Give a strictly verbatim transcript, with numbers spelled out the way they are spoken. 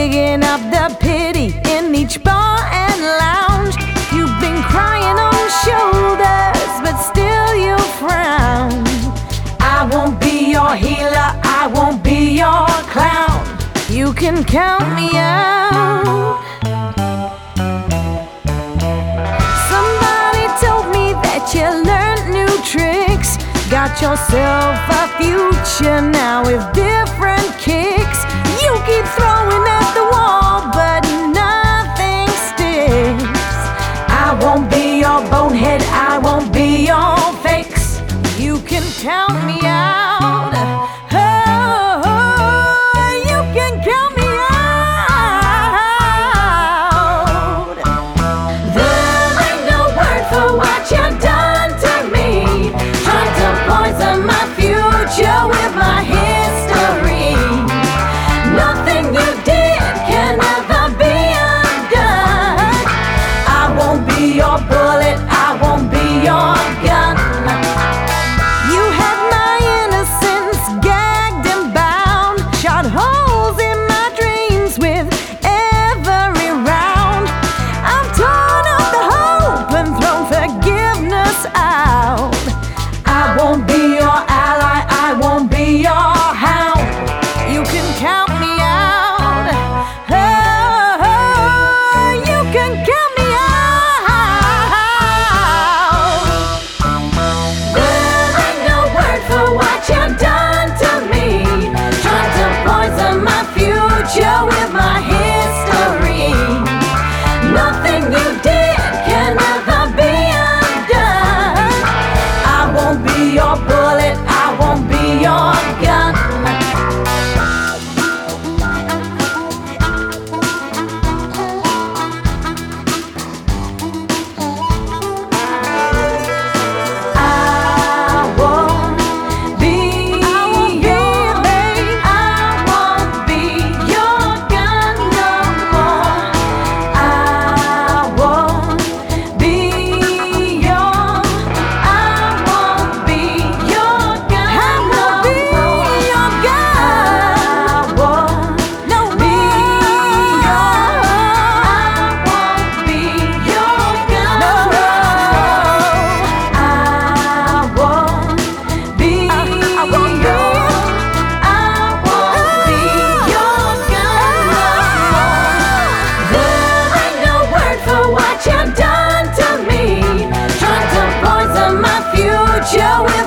digging up the pity in each bar and lounge. You've been crying on shoulders, but still you frown. I won't be your healer, I won't be your clown. You can count me out. Somebody told me that you learned new tricks, got yourself a future now with different kicks. You keep throwing at the wall, but nothing sticks. I won't be your bonehead, I won't be your fix. You can count me out. Oh, you can count me out. There ain't no word for what you've done to me, trying to poison my future with my history. Nothing you did can ever be undone. I won't be your bullet, I won't be your gun. You had my innocence gagged and bound, shot holes in my dreams with every round. I've torn up the hope and thrown forgiveness out. I won't be your ally, I won't be your hound. You can count me out. Oh, you can count me out. There ain't no word for what you've done to me, trying to poison my future with my history. Nothing you did can ever be undone. I won't be your bullet, I won't be your gun. I won't be your babe, I won't be your gun no more. I won't be your, I won't be your gun no more. I won't be your, I won't be your gun no more. I won't be your, I won't be your gun no more. There ain't no word for what you've done to me, trying to poison my future with